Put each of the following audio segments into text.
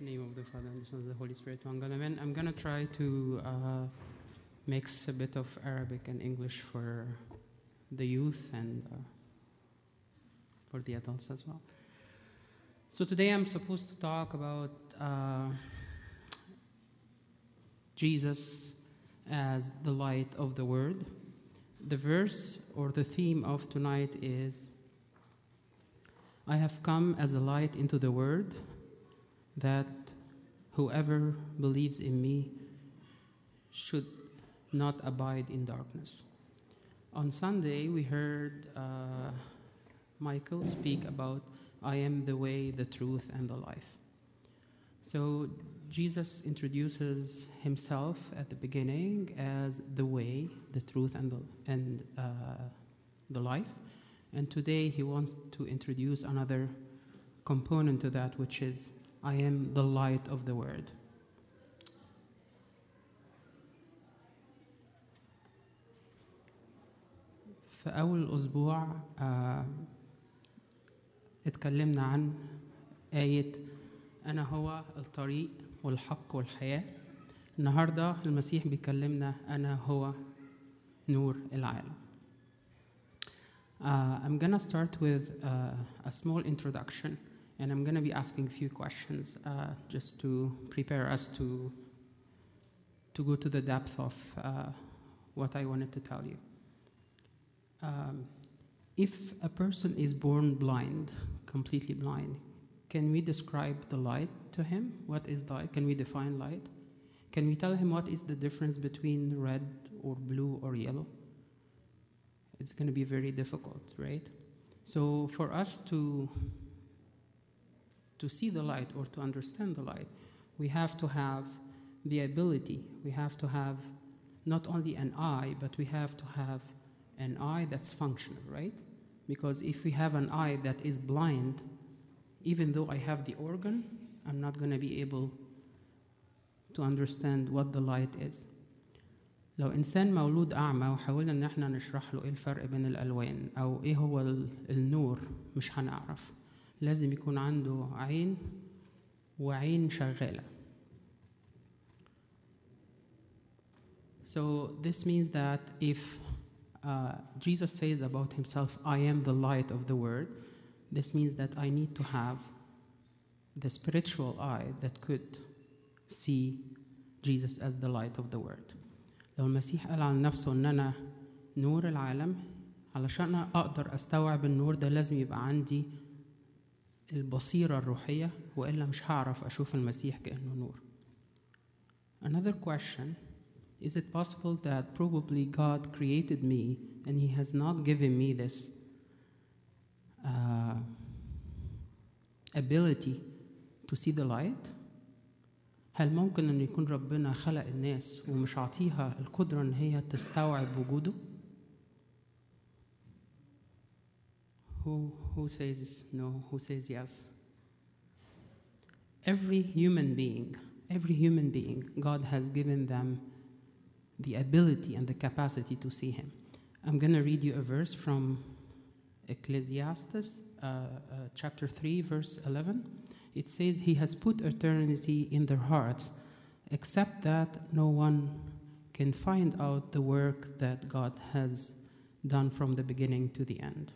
name of the Father, and the Son, and the Holy Spirit, one God, amen. I'm going to try to mix a bit of Arabic and English for the youth and for the adults as well. So today I'm supposed to talk about Jesus as the light of the world. The verse or the theme of tonight is, I have come as a light into the world, that whoever believes in me should not abide in darkness. On Sunday, we heard Michael speak about, I am the way, the truth, and the life. So Jesus introduces himself at the beginning as the way, the truth, and the life. And today he wants to introduce another component to that, which is, I am the light of the world. في أول أسبوع اتكلمنا عن آية أنا هو الطريق والحق والحياة. النهاردة المسيح بيكلمنا أنا هو نور العالم. I'm going to start with a small introduction, and I'm going to be asking a few questions just to prepare us to go to the depth of what I wanted to tell you. If a person is born blind, completely blind, can we describe the light to him? What is light? Can we define light? Can we tell him what is the difference between red or blue or yellow? It's going to be very difficult, right? So for us to see the light or to understand the light, we have to have the ability, we have to have not only an eye, but we have to have an eye that's functional, right? Because if we have an eye that is blind, even though I have the organ, I'm not going to be able to understand what the light is. لو إنسان مولود أعمى وحاولنا إن احنا نشرح له إيه الفرق بين الألوان أو إيه هو النور، مش هنعرف. لازم يكون عنده عين وعين شغالة. So this means that if Jesus says about himself, I am the light of the world, this means that I need to have the spiritual eye that could see Jesus as the light of the world. لو المسيح قال عن نفسه إن أنا نور العالم، علشان أقدر أستوعب النور ده لازم يبقى عندي البصيرة الروحية، وإلا مش هعرف أشوف المسيح كأنه نور. Another question, is it possible that probably God created me and he has not given me this ability to see the light? هل ممكن أن يكون ربنا خلق الناس ومش عطيها القدرة أن هي تستوعب وجوده؟ Who says no? Who says yes? Every human being, God has given them the ability and the capacity to see him. I'm going to read you a verse from Ecclesiastes, chapter 3, verse 11. It says, he has put eternity in their hearts, except that no one can find out the work that God has done from the beginning to the end.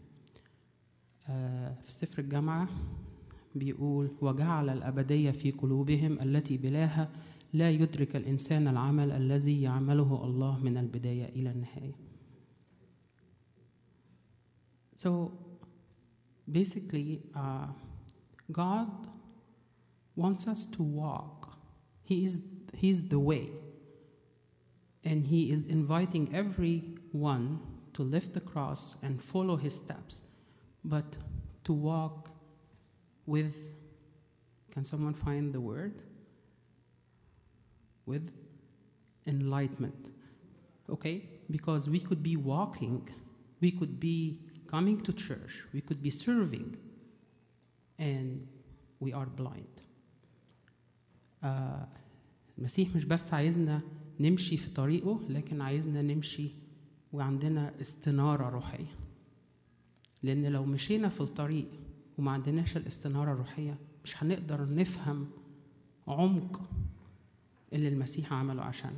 في سفر الجامعة بيقول وجعل الأبدية في قلوبهم التي بلاها لا يدرك الإنسان العمل الذي يعمله الله من البداية إلى النهاية. So basically, God wants us to walk. He is the way. And he is inviting everyone to lift the cross and follow his steps, but to walk with, can someone find the word? With enlightenment. Okay? Because we could be walking, we could be coming to church, we could be serving, and we are blind. المسيح مش بس عايزنا نمشي في طريقه، لكن عايزنا نمشي وعندنا استنارة روحية. لأن لو مشينا في الطريق وما عندناش الاستنارة الروحية، مش هنقدر نفهم عمق اللي المسيح عمله عشاننا.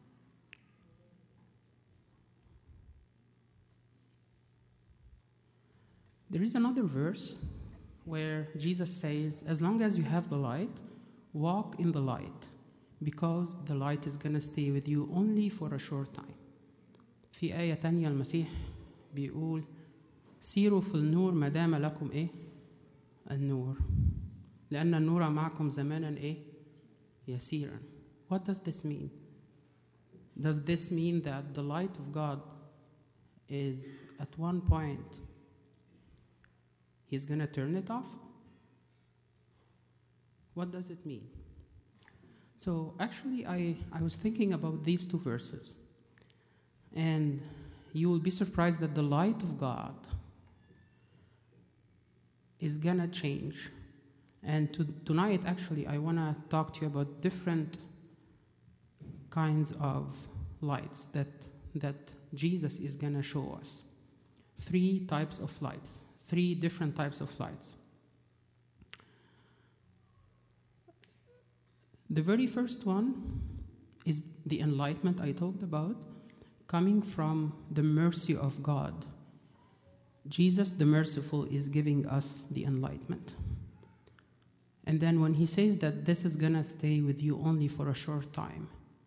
There is another verse where Jesus says, as long as you have the light, walk in the light, because the light is going to stay with you only for a short time. في آية تانية المسيح بيقول سيروا في النور ما دام لكم إيه؟ النور. لأن النور معكم زمانا إيه؟ يسيرا. What does this mean? Does this mean that the light of God is at one point He's going to turn it off? What does it mean? So actually I was thinking about these two verses, and you will be surprised that the light of God is going to change. And tonight actually I want to talk to you about different kinds of lights that Jesus is going to show us. 3 types of lights. 3 different types of lights. The very first one is the enlightenment I talked about, coming from the mercy of God. Jesus, the merciful, is giving us the enlightenment. And then when he says that this is going to stay with you only for a short time,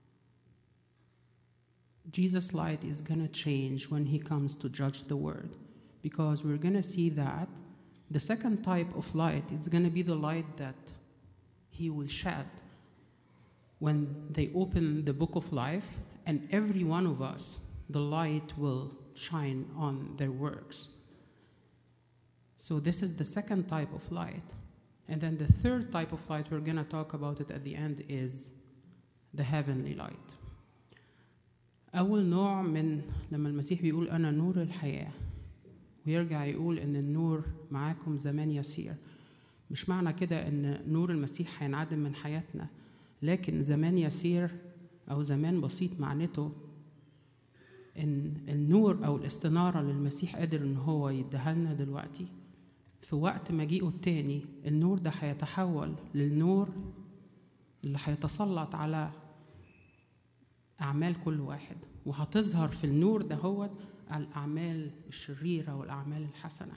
Jesus' light is going to change when he comes to judge the world. Because we're going to see that the second type of light, it's going to be the light that he will shed when they open the book of life, and every one of us, the light will shine on their works. So this is the second type of light. And then the third type of light, we're going to talk about it at the end, is the heavenly light. أول نوع من لما المسيح بيقول أنا نور الحياة، ويرجع يقول إن النور معاكم زمان يسير. مش معنى كده إن نور المسيح هينعدم من حياتنا، لكن زمان يسير أو زمان بسيط معناته إن النور أو الاستنارة للمسيح قادر إن هو يديها لنا دلوقتي. في وقت مجيئه التاني النور ده هيتحول للنور اللي هيتسلط على أعمال كل واحد، وهتظهر في النور ده هو الأعمال الشريرة والأعمال الحسنة.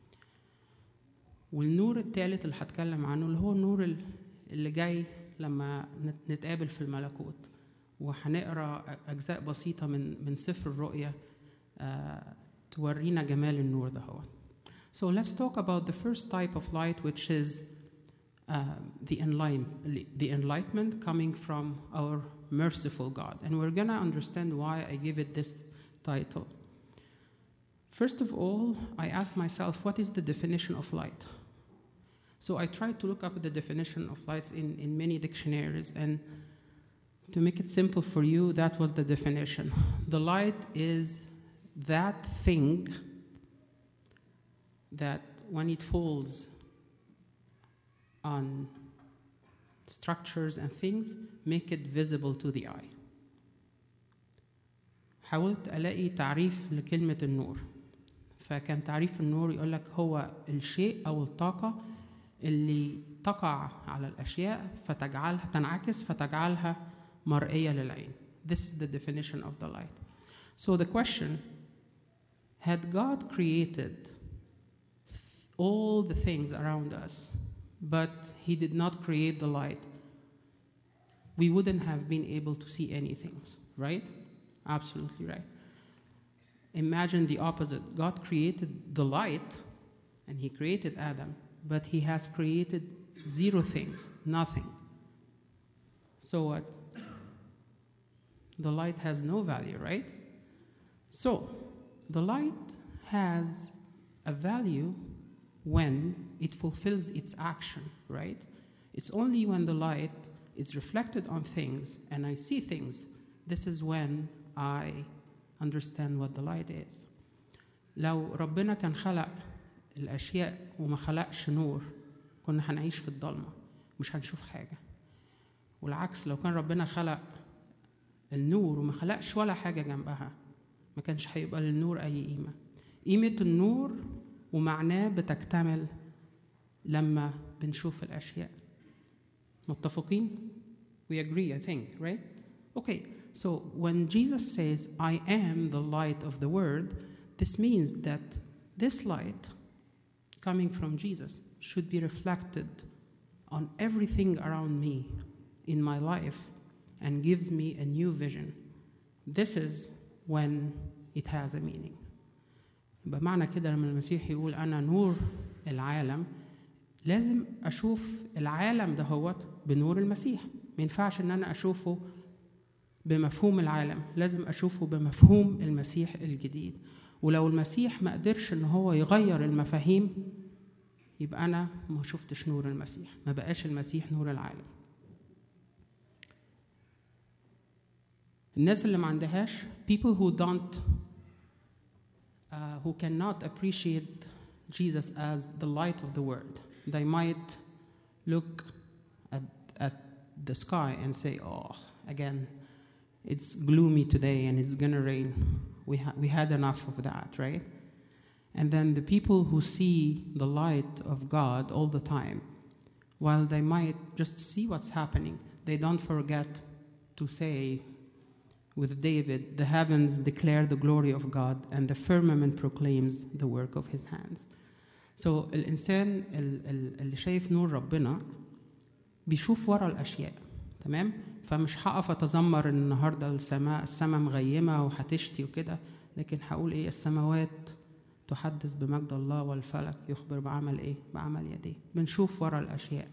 والنور الثالث اللي هتكلم عنه اللي هو النور اللي جاي لما نتقابل في الملكوت، وهنقرأ أجزاء بسيطة من سفر الرؤيا تورينا جمال النور ده هو. So let's talk about the first type of light, which is the enlightenment coming from our merciful God. And we're going to understand why I give it this title. First of all, I asked myself, what is the definition of light? So I tried to look up the definition of lights in many dictionaries, and to make it simple for you, that was the definition. The light is that thing that when it falls on structures and things, make it visible to the eye. حاولت ألاقي تعريف لكلمة النور، فكان تعريف النور يقولك هو الشيء أو الطاقة اللي تقع على الأشياء فتجعلها تنعكس فتجعلها مرئية للعين. This is the definition of the light. So the question, had God created all the things around us, but he did not create the light, we wouldn't have been able to see anything, right? Absolutely right. Imagine the opposite. God created the light, and he created Adam, but he has created 0 things, nothing. So what? The light has no value, right? So the light has a value when it fulfills its action, right? It's only when the light is reflected on things and I see things, this is when I understand what the light is. لو ربنا كان خلق الأشياء وما خلقش نور، كنا هنعيش في الضلمة مش هنشوف حاجة. والعكس، لو كان ربنا خلق النور وما خلقش ولا حاجة جنبها، ما كانش هيبقى للنور أي قيمة. قيمة النور ومعناه بتكتمل لما بنشوف الأشياء. متفقين? We agree, I think, right? Okay, so when Jesus says, I am the light of the world, this means that this light coming from Jesus should be reflected on everything around me in my life and gives me a new vision. This is when it has a meaning. يبقى معنى كده لما المسيح يقول أنا نور العالم لازم أشوف العالم ده هو بنور المسيح. ما ينفعش إن أنا أشوفه بمفهوم العالم، لازم أشوفه بمفهوم المسيح الجديد. ولو المسيح ما قدرش إن هو يغير المفاهيم يبقى أنا ما شفتش نور المسيح، ما بقاش المسيح نور العالم. الناس اللي ما عندهاش people who cannot appreciate Jesus as the light of the world. They might look at the sky and say, oh, again, it's gloomy today and it's gonna rain. We had enough of that, right? And then the people who see the light of God all the time, while they might just see what's happening, they don't forget to say, with David, the heavens declare the glory of God and the firmament proclaims the work of his hands. So الإنسان اللي شايف نور ربنا بيشوف ورا الأشياء، تمام؟ فمش هقف أتذمر إن النهاردة السماء مغيمة وهتشتي وكده، لكن هقول إيه؟ السماوات تحدث بمجد الله والفلك يخبر بعمل إيه؟ بعمل يديه. بنشوف ورا الأشياء.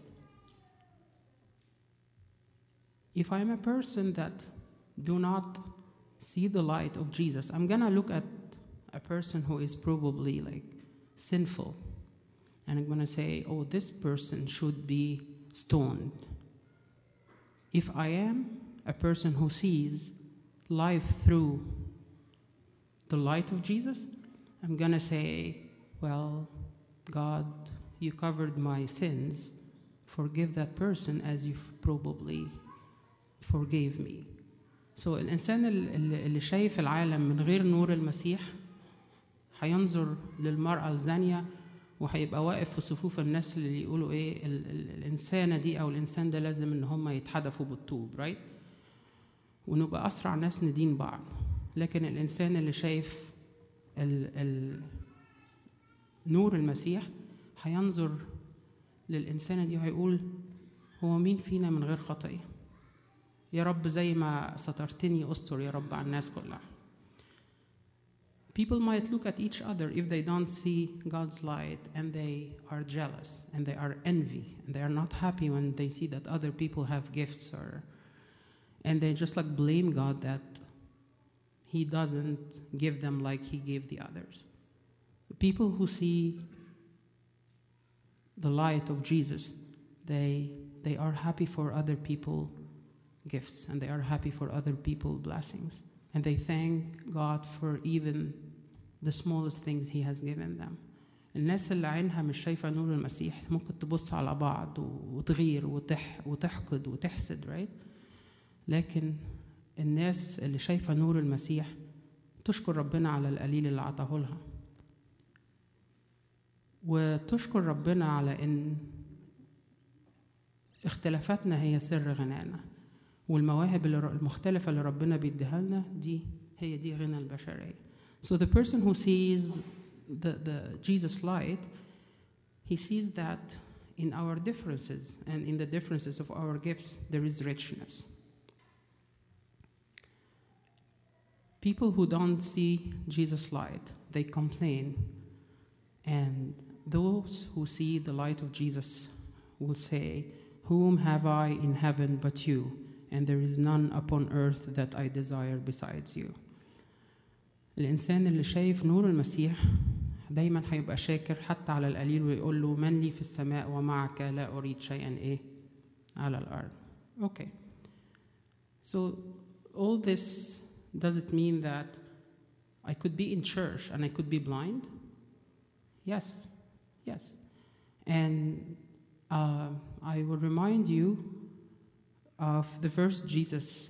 If I'm a person that do not see the light of Jesus, I'm gonna look at a person who is probably like sinful, and I'm gonna say, oh, this person should be stoned. If I am a person who sees life through the light of Jesus, I'm gonna say, well, God, you covered my sins, forgive that person as you probably forgave me. So الإنسان اللي شايف العالم من غير نور المسيح هينظر للمرأة الزانية وهيبقى واقف في صفوف الناس اللي يقولوا إيه الإنسانة دي أو الإنسان ده لازم إن هم يتحدفوا بالطوب، right؟ ونبقى أسرع ناس ندين بعض. لكن الإنسان اللي شايف نور المسيح هينظر للإنسانة دي وهيقول هو مين فينا من غير خطية؟ يا رب زي ما سترتني أستر يا رب على الناس كلها. People might look at each other if they don't see God's light and they are jealous and they are envy and they are not happy when they see that other people have gifts and they just like blame God that He doesn't give them like He gave the others. The people who see the light of Jesus, they are happy for other people gifts and they are happy for other people blessings and they thank God for even the smallest things He has given them. الناس اللي عينها مش شايفة نور المسيح ممكن تبص على بعض وتغير وتحقد وتحسد، right؟ لكن الناس اللي شايفة نور المسيح تشكر ربنا على القليل اللي عطاه لها وتشكر ربنا على إن اختلافاتنا هي سر غنانا والمواهب المختلفة اللي ربنا بيديها لنا هي دي غنى البشرية. So the person who sees the Jesus light, he sees that in our differences and in the differences of our gifts there is richness. People who don't see Jesus light, they complain, and those who see the light of Jesus will say, whom have I in heaven but you? And there is none upon earth that I desire besides you. الإنسان اللي شايف نور المسيح دايما هيبقى شاكر حتى على القليل ويقول له من لي في السماء ومعك لا أريد شيئا إيه على الأرض. Okay. So all this, does it mean that I could be in church and I could be blind? Yes. And I will remind you of the verse Jesus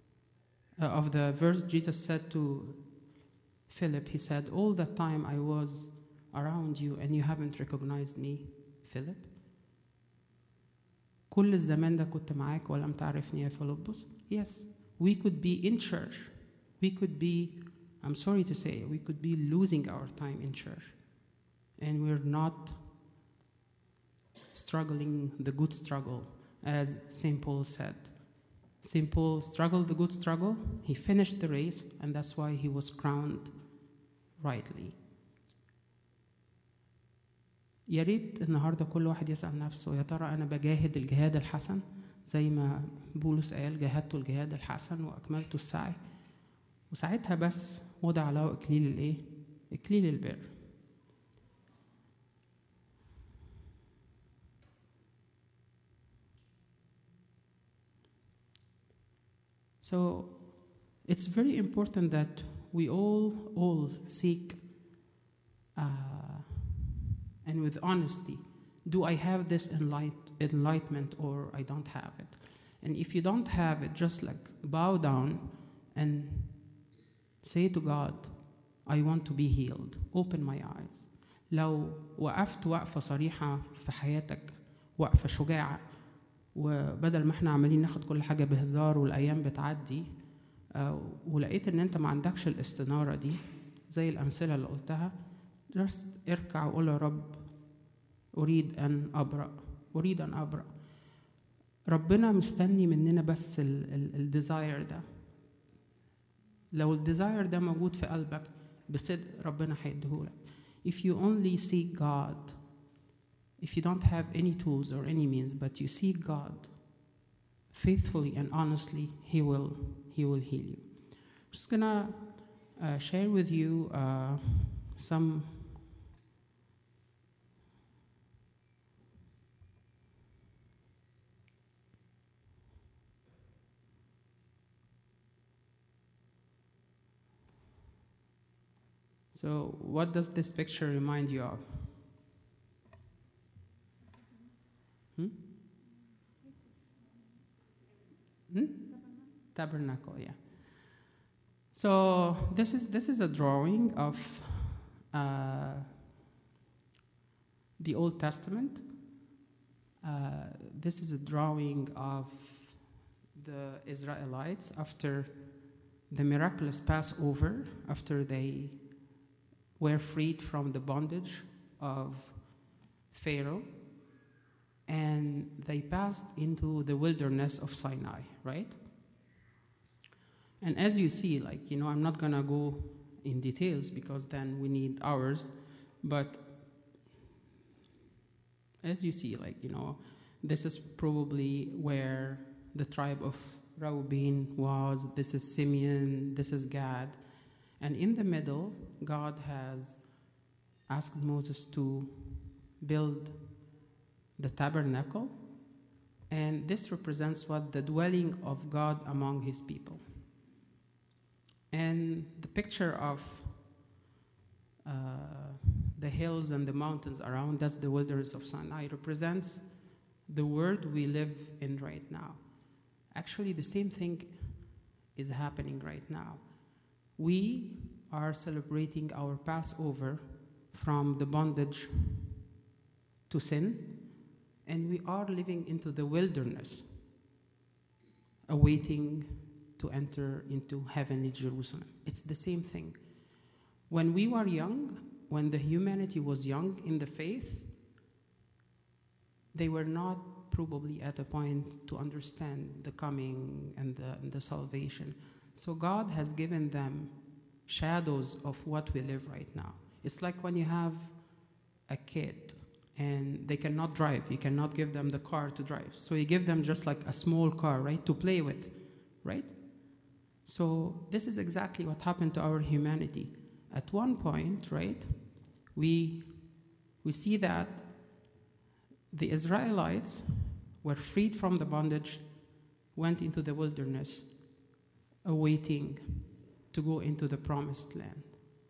said to Philip. He said, all the time I was around you and you haven't recognized me, Philip. كل الزمان ده كنت معاك ولم تعرفني يا فيلبس. Yes, we could be in church. We could be, I'm sorry to say, we could be losing our time in church. And we're not struggling the good struggle, as St. Paul said. St. Paul struggled the good struggle. He finished the race, and that's why he was crowned rightly. يا ريت النهارده كل واحد يسأل نفسه يا ترى أنا بجاهد الجهاد الحسن زي ما بولس قال جاهدت الجهاد الحسن وأكملت السعي. وساعتها بس وضع له إكليل الإيه؟ إكليل البر. So it's very important that we all seek and with honesty, do I have this enlightenment or I don't have it? And if you don't have it, just like bow down and say to God, I want to be healed. Open my eyes. لو وقفت وقفة صريحة في حياتك، وقفة شجاعة، وبدل ما احنا عمالين ناخد كل حاجة بهزار والأيام بتعدي، ولقيت ان انت ما عندكش الاستنارة دي زي الأمثلة اللي قلتها، just اركع وقول يا رب أريد أن أبرأ. ربنا مستني مننا بس الديزاير ده. لو الديزاير ده موجود في قلبك بصدق ربنا هيديهولك. If you only seek God, if you don't have any tools or any means, but you seek God faithfully and honestly, He will heal you. I'm just gonna share with you some So what does this picture remind you of? Tabernacle, yeah. So this is a drawing of the Old Testament. This is a drawing of the Israelites after the miraculous Passover, after they were freed from the bondage of Pharaoh, and they passed into the wilderness of Sinai, right? And as you see, I'm not gonna go in details because then we need hours, but as you see, this is probably where the tribe of Reuben was, this is Simeon, this is Gad, and in the middle, God has asked Moses to build the tabernacle, and this represents what the dwelling of God among his people. And the picture of the hills and the mountains around, that's the wilderness of Sinai, represents the world we live in right now. Actually, the same thing is happening right now. We are celebrating our Passover from the bondage to sin, and we are living into the wilderness, awaiting to enter into heavenly Jerusalem. It's the same thing. When we were young, when the humanity was young in the faith, they were not probably at a point to understand the coming and the salvation. So God has given them shadows of what we live right now. It's like when you have a kid and they cannot drive. You cannot give them the car to drive. So you give them just like a small car, right, to play with, right? So this is exactly what happened to our humanity. At one point, right, we see that the Israelites were freed from the bondage, went into the wilderness, awaiting to go into the promised land.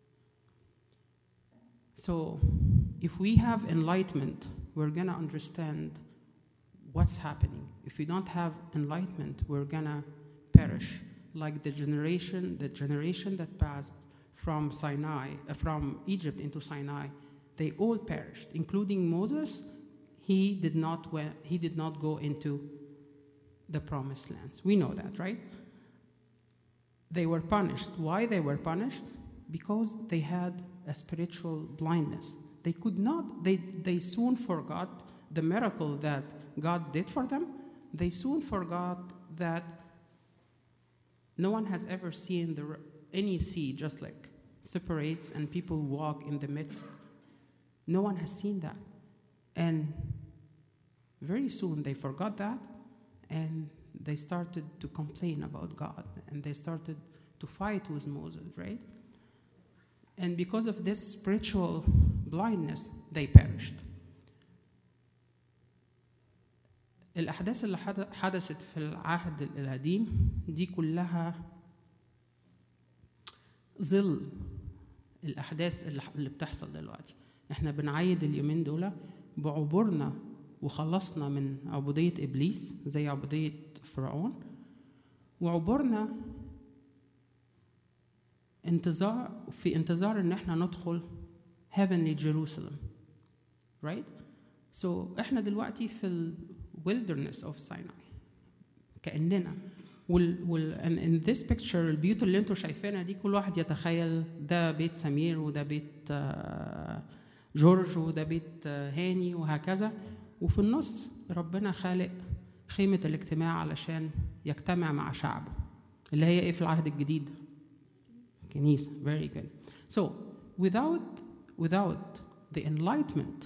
So if we have enlightenment, we're going to understand what's happening. If we don't have enlightenment, we're going to perish. Like the generation that passed from Sinai, from Egypt into Sinai, they all perished, including Moses. he did not go into the promised land. We know that, right? They were punished. Why they were punished? Because they had a spiritual blindness. They could not, they soon forgot the miracle that God did for them. They soon forgot that no one has ever seen any sea just like separates and people walk in the midst. No one has seen that. And very soon they forgot that, and they started to complain about God, and they started to fight with Moses, right? And because of this spiritual blindness, they perished. الأحداث اللي حدثت في العهد القديم دي كلها ظل الأحداث اللي بتحصل دلوقتي. احنا بنعيد اليومين دول بعبورنا وخلصنا من عبودية إبليس زي عبودية فرعون، وعبورنا في انتظار ان احنا ندخل heavenly Jerusalem, right? So احنا دلوقتي في ال wilderness of Sinai كأننا and in this picture البيوت اللي انتوا شايفينها دي كل واحد يتخيل ده بيت سمير وده بيت جورج وده بيت هاني وهكذا، وفي النص ربنا خالق خيمة الاجتماع علشان يجتمع مع شعبه اللي هي ايه في العهد الجديد؟ كنيسة. Very good. So without the enlightenment،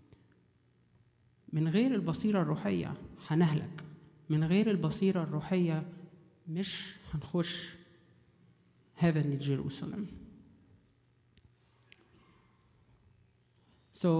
من غير البصيرة الروحية هنهلك. من غير البصيرة الروحية مش هنخش heavenly Jerusalem. So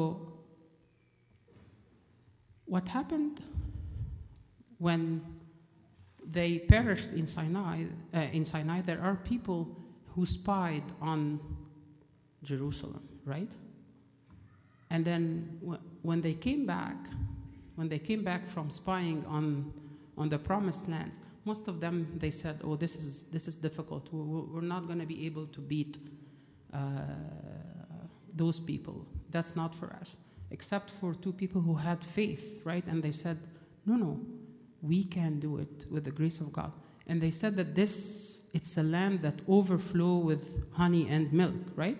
what happened when they perished in Sinai, there are people who spied on Jerusalem, right? And then when they came back from spying on the promised lands, most of them, they said, oh, this is difficult. We're not going to be able to beat those people. That's not for us. Except for two people who had faith, right? And they said, no, we can do it with the grace of God. And they said that it's a land that overflow with honey and milk, right?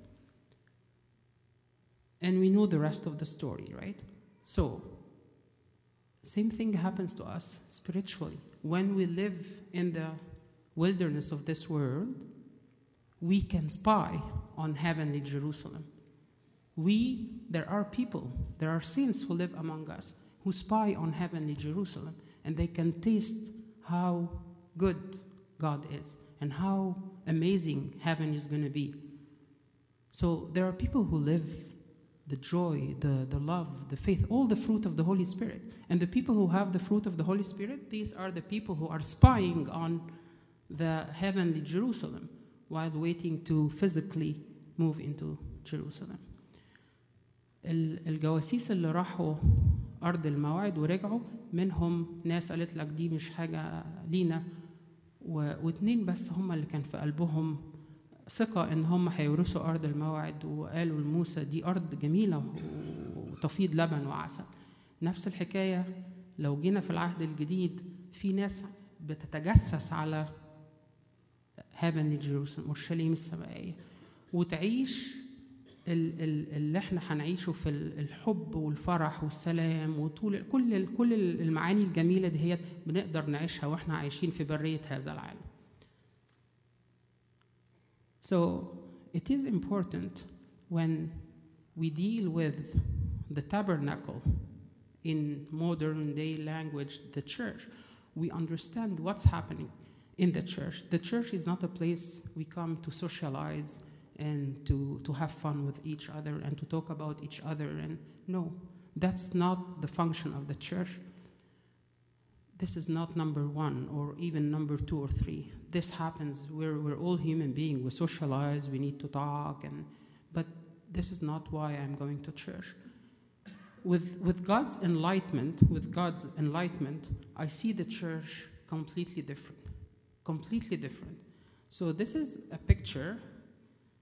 And we know the rest of the story, right? So, same thing happens to us spiritually. When we live in the wilderness of this world, we can spy on heavenly Jerusalem. There are saints who live among us who spy on heavenly Jerusalem, and they can taste how good God is and how amazing heaven is going to be. So there are people who live the joy, the love, the faith, all the fruit of the Holy Spirit. And the people who have the fruit of the Holy Spirit, these are the people who are spying on the heavenly Jerusalem while waiting to physically move into Jerusalem. الجواسيس اللي راحوا أرض الموعد ورجعوا منهم ناس قالت لك دي مش حاجة لينا، واتنين بس هم اللي كان في قلبهم ثقة إن هم هيورثوا أرض الموعد، وقالوا لموسى دي أرض جميلة وتفيض لبن وعسل. نفس الحكاية لو جينا في العهد الجديد في ناس بتتجسس على heavenly Jerusalem أورشليم السمائية وتعيش اللي احنا هنعيشه في الحب والفرح والسلام وطول كل المعاني الجميلة دي هي بنقدر نعيشها واحنا عايشين في برية هذا العالم. So it is important when we deal with the tabernacle in modern day language, the church, we understand what's happening in the church. The church is not a place we come to socialize and to have fun with each other and to talk about each other. And no, that's not the function of the church. This is not number one or even number 2 or 3. This happens. We're all human beings. We socialize. We need to talk. But this is not why I'm going to church. With God's enlightenment, I see the church completely different. Completely different. So this is a picture.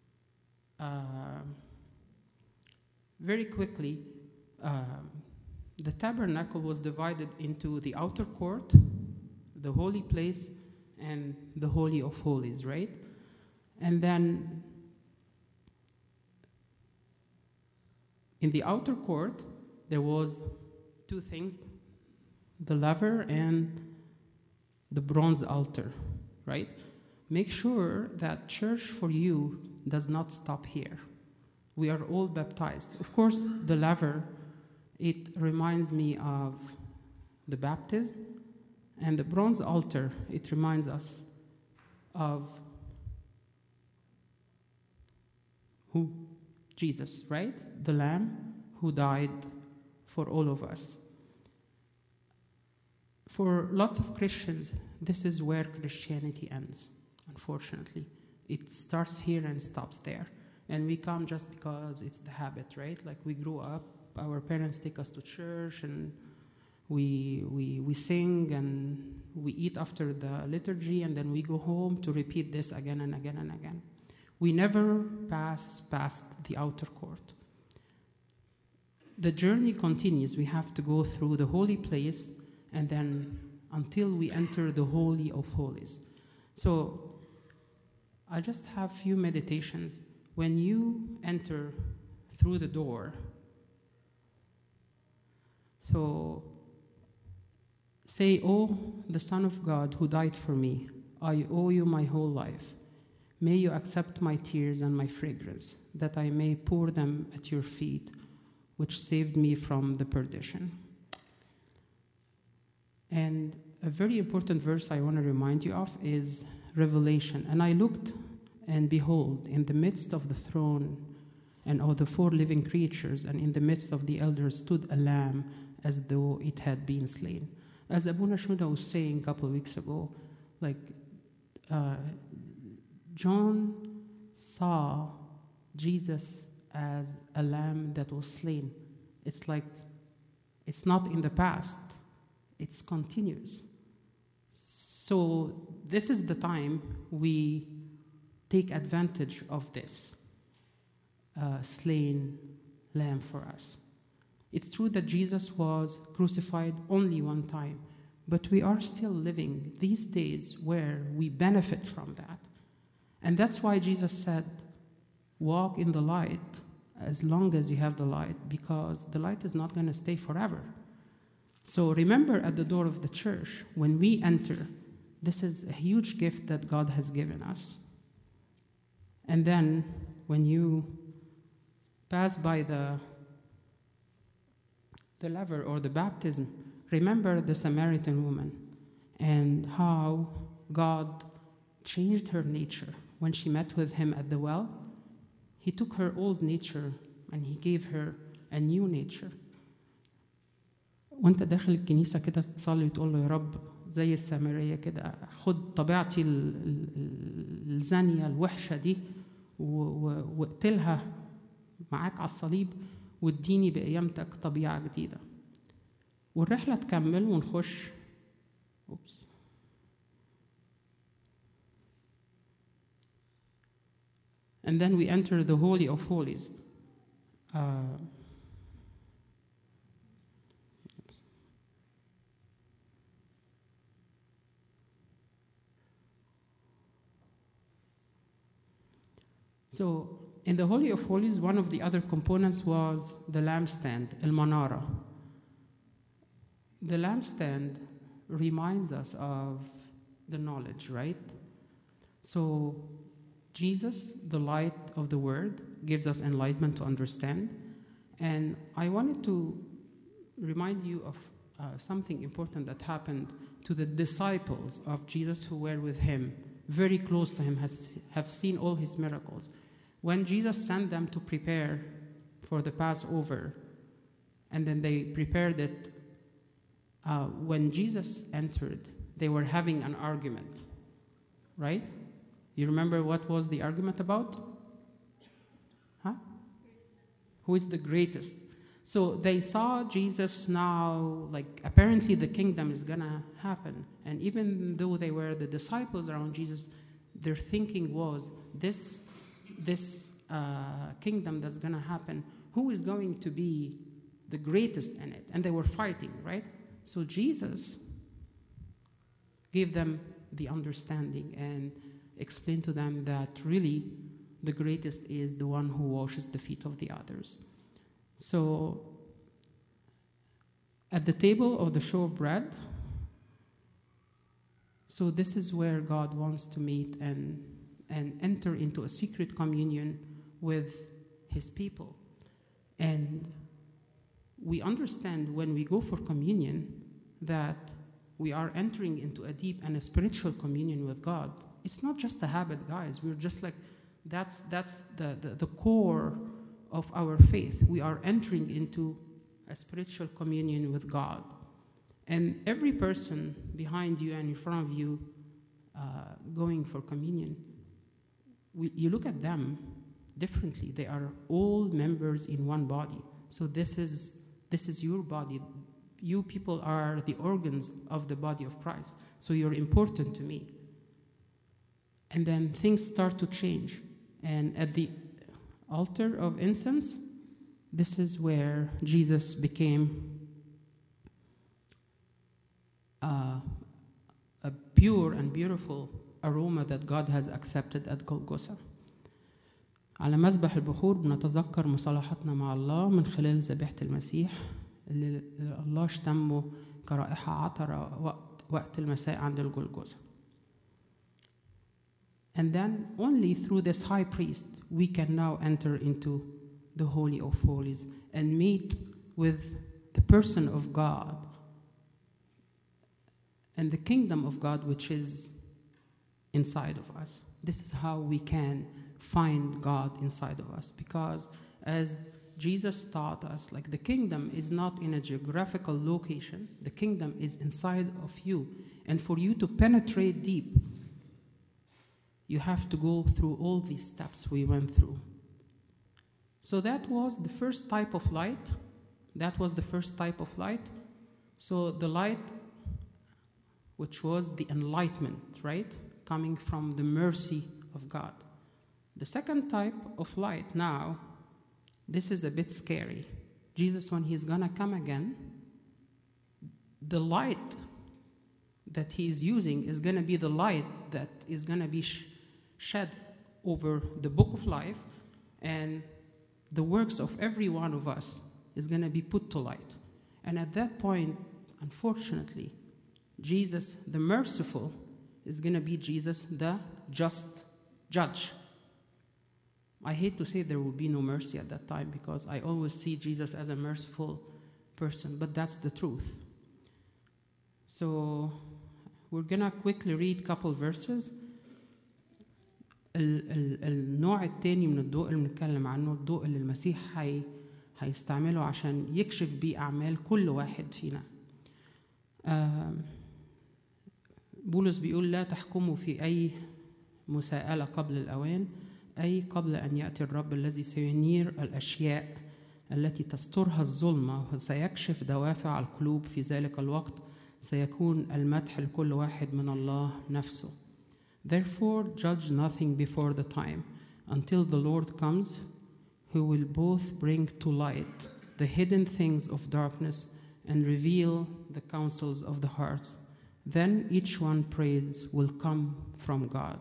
Very quickly, the tabernacle was divided into the outer court, the holy place, and the Holy of Holies, right? And then in the outer court, there was two things, the laver and the bronze altar, right? Make sure that church for you does not stop here. We are all baptized. Of course, the laver, it reminds me of the baptism, and the bronze altar, it reminds us of who? Jesus, right? The Lamb who died for all of us. For lots of Christians, this is where Christianity ends, unfortunately. It starts here and stops there. And we come just because it's the habit, right? Like we grew up, our parents take us to church, and we sing, and we eat after the liturgy, and then we go home to repeat this again and again and again. We never pass past the outer court. The journey continues. We have to go through the holy place, and then until we enter the Holy of Holies. So I just have a few meditations. When you enter through the door, so say, "Oh, the Son of God who died for me, I owe you my whole life. May you accept my tears and my fragrance, that I may pour them at your feet, which saved me from the perdition." And a very important verse I want to remind you of is Revelation. "And I looked, and behold, in the midst of the throne and of the four living creatures, and in the midst of the elders stood a lamb as though it had been slain." As Abuna Shmuda was saying a couple of weeks ago, like John saw Jesus as a lamb that was slain. It's like it's not in the past, it's continuous. So this is the time we take advantage of this slain lamb for us. It's true that Jesus was crucified only one time, but we are still living these days where we benefit from that. And that's why Jesus said, walk in the light as long as you have the light, because the light is not going to stay forever. So remember, at the door of the church, when we enter, this is a huge gift that God has given us. And then when you pass by the laver or the baptism, remember the Samaritan woman and how God changed her nature. When she met with him at the well, he took her old nature and he gave her a new nature. وانت داخل الكنيسة كده تصلي وتقول له يا رب زي السامرية كده خد طبيعتي الزانية الوحشة دي واقتلها معاك على الصليب واديني بقيامتك طبيعة جديدة. والرحلة تكمل ونخش And then we enter the Holy of Holies. So in the Holy of Holies, one of the other components was the lampstand, El Manara. The lampstand reminds us of the knowledge, right? So Jesus, the light of the Word, gives us enlightenment to understand. And I wanted to remind you of something important that happened to the disciples of Jesus who were with him, very close to him, have seen all his miracles. When Jesus sent them to prepare for the Passover, and then they prepared it, when Jesus entered, they were having an argument, right? You remember what was the argument about? Who is the greatest? So they saw Jesus now, like apparently the kingdom is going to happen. And even though they were the disciples around Jesus, their thinking was, this kingdom that's going to happen, who is going to be the greatest in it. And they were fighting, right? So Jesus gave them the understanding and explained to them that really the greatest is the one who washes the feet of the others. So at the table of the show of bread, so this is where God wants to meet and enter into a secret communion with his people. And we understand when we go for communion that we are entering into a deep and a spiritual communion with God. It's not just a habit, guys. We're just like, that's the core of our faith. We are entering into a spiritual communion with God. And every person behind you and in front of you going for communion, you look at them differently. They are all members in one body. So this is your body. You people are the organs of the body of Christ. So you're important to me. And then things start to change. And at the altar of incense, this is where Jesus became a pure and beautiful aroma that God has accepted at Golgotha. على مذبح البخور بنتذكر مصالحتنا مع الله من خلال ذبيحة المسيح اللي الله اشتمه كرائحة عطرة وقت المساء عند الجلجثة. And then only through this high priest we can now enter into the Holy of Holies and meet with the person of God and the kingdom of God which is inside of us. This is how we can find God inside of us, because as Jesus taught us, like, the kingdom is not in a geographical location. The kingdom is inside of you. And for you to penetrate deep, you have to go through all these steps we went through. So that was the first type of light. So the light, which was the enlightenment, right? Coming from the mercy of God. The second type of light now, this is a bit scary. Jesus, when he's gonna come again, the light that he is using is gonna be the light that is gonna be shed over the book of life, and the works of every one of us is gonna be put to light. And at that point, unfortunately, Jesus, the merciful, is gonna be Jesus, the just judge. I hate to say there will be no mercy at that time, because I always see Jesus as a merciful person, but that's the truth. So we're gonna quickly read a couple verses. النوع التاني من الضوء اللي بنتكلم عنه، الضوء اللي المسيح هيستعمله عشان يكشف بيه أعمال كل واحد فينا. بولس بيقول لا تحكموا في أي مساءلة قبل الأوان، أي قبل أن يأتي الرب الذي سينير الأشياء التي تسترها الظلمة وسيكشف دوافع القلوب. في ذلك الوقت سيكون المدح لكل واحد من الله نفسه. Therefore judge nothing before the time, until the Lord comes, who will both bring to light the hidden things of darkness and reveal the counsels of the hearts. Then each one's praise will come from God.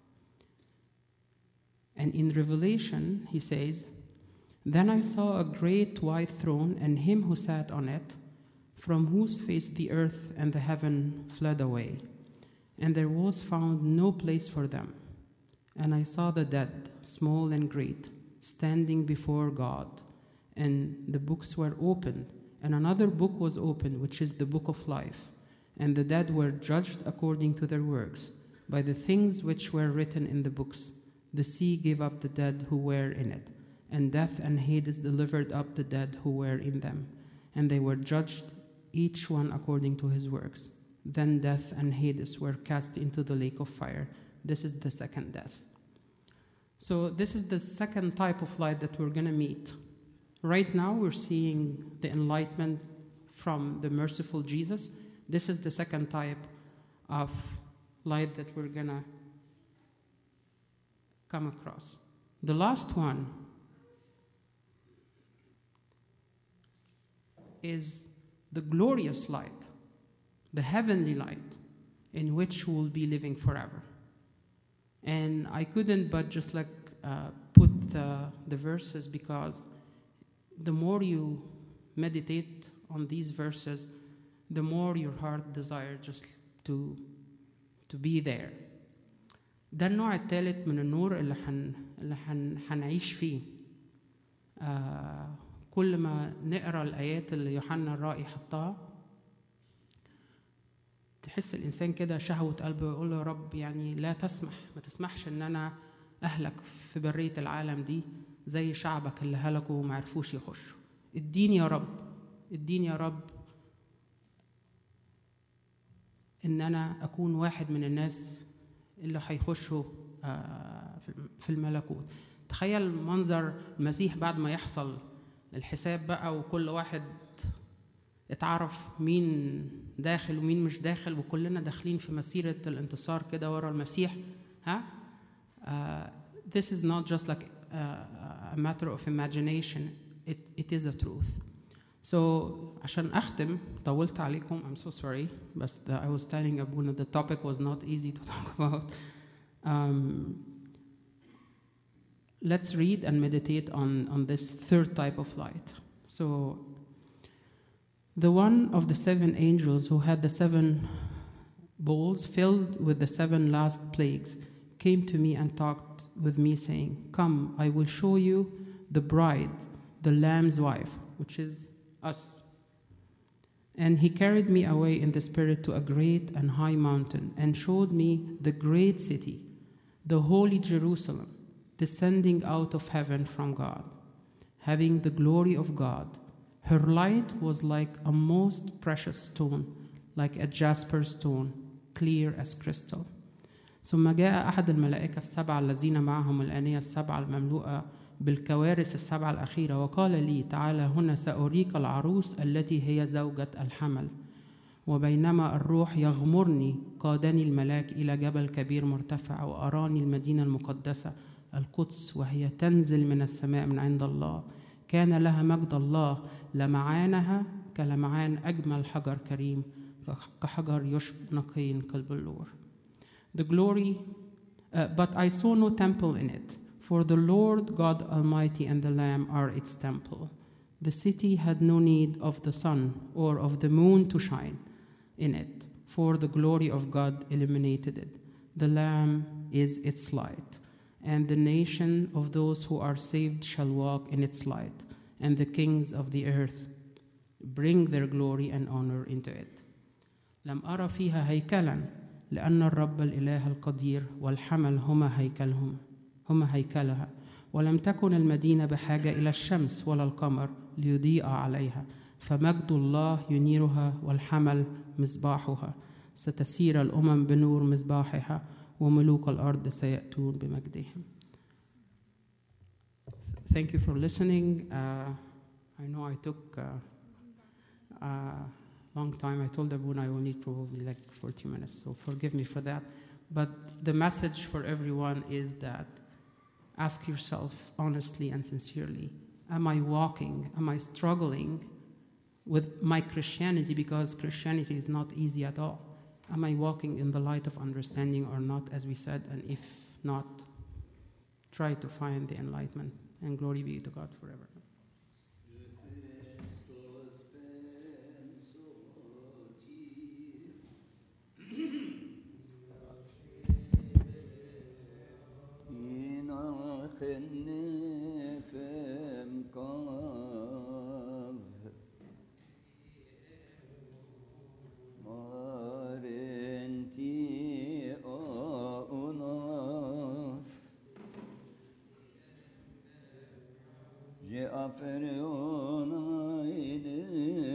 And in Revelation, he says, Then I saw a great white throne and him who sat on it, from whose face the earth and the heaven fled away, and there was found no place for them. And I saw the dead, small and great, standing before God, and the books were opened, and another book was opened, which is the book of life. And the dead were judged according to their works, by the things which were written in the books. The sea gave up the dead who were in it, and death and Hades delivered up the dead who were in them. And they were judged, each one according to his works. Then death and Hades were cast into the lake of fire. This is the second death. So this is the second type of light that we're going to meet. Right now we're seeing the enlightenment from the merciful Jesus. This is the second type of light that we're going to come across. The last one is the glorious light, the heavenly light, in which we'll be living forever. And I couldn't but just put the verses, because the more you meditate on these verses, the more your heart desires just to be there. ده النوع الثالث من النور اللي هنعيش فيه. كل ما نقرأ الآيات اللي يوحنا الرائي حطها، تحس الإنسان كده شهوة قلبه يقول له يا رب يعني لا تسمح، ما تسمحش إن أنا أهلك في برية العالم دي زي شعبك اللي هلكوا وما عرفوش يخشوا. اديني يا رب، اديني يا رب إن أنا أكون واحد من الناس اللي هيخشوا في الملكوت. تخيل منظر المسيح بعد ما يحصل الحساب بقى، وكل واحد اتعرف مين داخل ومين مش داخل، وكلنا داخلين في مسيرة الانتصار كده ورا المسيح. This is not just like a matter of imagination, it is a truth. So عشان أختم، طولت عليكم, I'm so sorry, but I was telling Abuna the topic was not easy to talk about. Let's read and meditate on this third type of light. So the one of the 7 angels who had the 7 bowls filled with the 7 last plagues came to me and talked with me, saying, "Come, I will show you the bride, the Lamb's wife," which is us. And he carried me away in the spirit to a great and high mountain, and showed me the great city, the holy Jerusalem, descending out of heaven from God, having the glory of God. Her light was like a most precious stone, like a jasper stone, clear as crystal. ثم جاء أحد الملائكة السبعة الذين معهم الآنية السبعة المملوءة بالكوارث السبعة الأخيرة، وقال لي: تعالى هنا سأريك العروس التي هي زوجة الحمل. وبينما الروح يغمرني قادني الملاك إلى جبل كبير مرتفع، وأراني المدينة المقدسة القدس وهي تنزل من السماء من عند الله، كان لها مجد الله لمعانها كلمعان أجمل حجر كريم، كحجر يشب نقي كالبلور. The glory, but I saw no temple in it, for the Lord God Almighty and the Lamb are its temple. The city had no need of the sun or of the moon to shine in it, for the glory of God illuminated it. The Lamb is its light, and the nation of those who are saved shall walk in its light, and the kings of the earth bring their glory and honor into it. لم أرى فيها هيكلا، لأن الرب الإله القدير والحمل هما هيكلها، ولم تكن المدينة بحاجة إلى الشمس ولا القمر ليضيء عليها، فمجد الله ينيرها والحمل مصباحها. ستسير الأمم بنور مصباحها، وملوك الأرض سيأتون بمجدهم. Thank you for listening. I know I took long time. I told Abuna I will need probably like 40 minutes, so forgive me for that. But the message for everyone is that ask yourself honestly and sincerely, am I struggling with my Christianity, because Christianity is not easy at all? Am I walking in the light of understanding or not, as we said? And if not, try to find the enlightenment, and glory be to God forever. Aferiona ile